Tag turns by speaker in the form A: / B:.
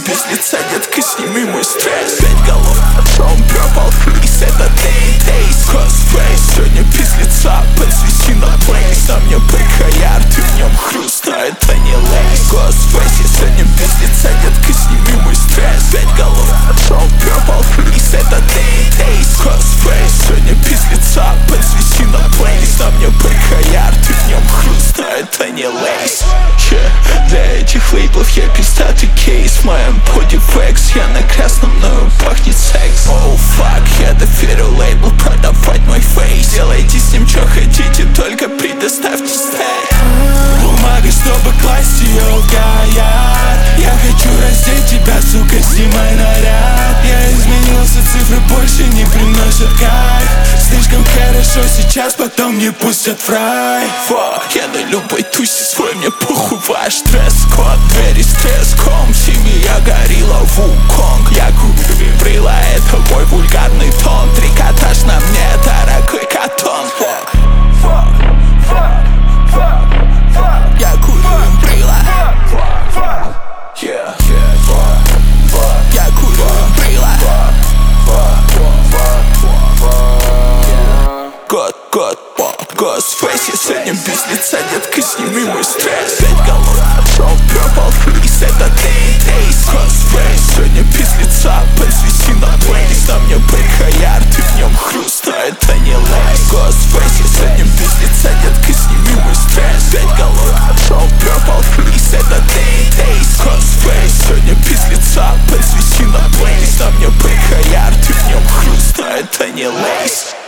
A: без лица, детка, сними мой стресс. 5 голов, Том Purple Haze, это Дейс. Ghostface, сегодня без лица, подсвести на плейс. На мне БКЯР, ты в нем хруст, но это не лейс. Ghostface, я сегодня без лица, детка, сними мой стресс. 5 голов, Том Purple Haze, это Дейс. Ghostface, сегодня без лица, подсвести на плейс. На мне БКЯР, ты в нем хруст, но это не лейс. Для этих лейблов я пиздатый кейс. В моем поди флекс, я на красном, но пахнет секс. Оу фак, я доверю лейблу продавать мой фейс. Делайте с ним что хотите, только предоставьте стэк. Бумага, чтобы класть ее в гаяр. Я хочу раздеть тебя, сука, снимай наряд. Я изменился, цифры больше не приносят кайф. Слишком хорошо сейчас, потом не пустят в рай. Я на любой тусе свой, мне похуй ваш дресс-код. Двери с треском, семья горилла, Вуконг. Я курю брила, это мой вульгарный тон. Трикотаж на мне, дорогой катон. Я курю брила. Я курю брила. Ghostface, я сегодня без лица, детка, сними мой стресс. 5 голов, Tom Purple Haze, это Дейс. Ghostface, сегодня без лица, подсвести на плейс. На мне БКЯР, ты в нем хруст, но это не лейс. Ghostface, я сегодня без лица, детка, сними мой стресс. 5 голов, Tom Purple Haze, это Дейс. Ghostface, сегодня без лица, подсвести на плейс. На мне БКЯР, ты в нем хруст, но это не лейс.